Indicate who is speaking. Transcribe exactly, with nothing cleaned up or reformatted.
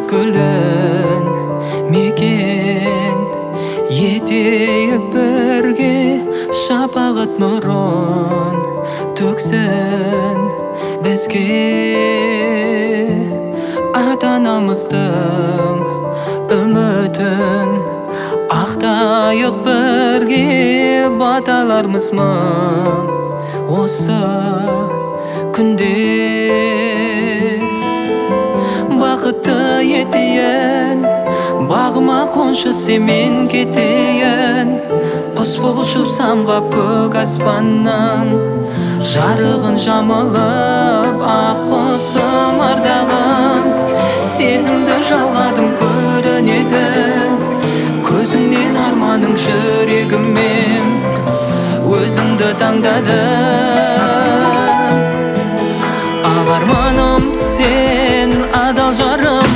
Speaker 1: гүлін мекен етейік бірге, шапағат нұрын төксін бізге. Ата-анамыздың үмітін ақтайық бірге, баталарымыз мың осы күнде. Бақытты етейін, бағыма қоншы семен кетейін, құс болып ұшып самғап көк аспанның жарығын жамылып, ақ құсым ардағым сезімді жалғадым көрінеді көзіңнен, арманың жүрегіммен өзіңді таңдадым. Ақ арманым сен, адал жарым